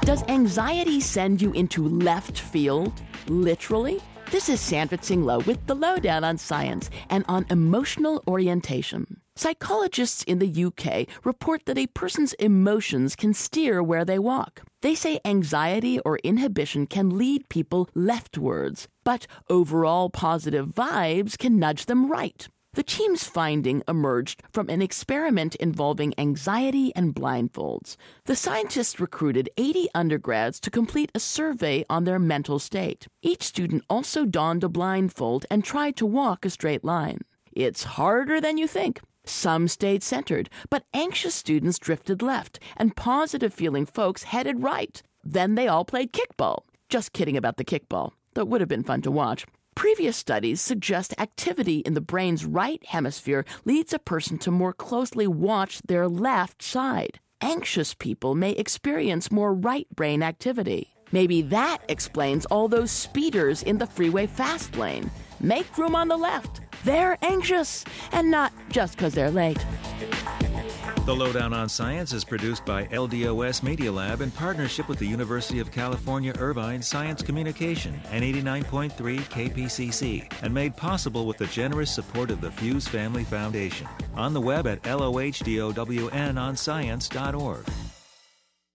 Does anxiety send you into left field? Literally? This is Sandra Tsinglow with the Lowdown on Science and on emotional orientation. Psychologists in the UK report that a person's emotions can steer where they walk. They say anxiety or inhibition can lead people leftwards, but overall positive vibes can nudge them right. The team's finding emerged from an experiment involving anxiety and blindfolds. The scientists recruited 80 undergrads to complete a survey on their mental state. Each student also donned a blindfold and tried to walk a straight line. It's harder than you think. Some stayed centered, but anxious students drifted left, and positive-feeling folks headed right. Then they all played kickball. Just kidding about the kickball. That would have been fun to watch. Previous studies suggest activity in the brain's right hemisphere leads a person to more closely watch their left side. Anxious people may experience more right brain activity. Maybe that explains all those speeders in the freeway fast lane. Make room on the left. They're anxious, and not just because they're late. The Lowdown on Science is produced by LDOS Media Lab in partnership with the University of California, Irvine Science Communication and 89.3 KPCC, and made possible with the generous support of the Fuse Family Foundation. On the web at LOHDOWNonscience.org.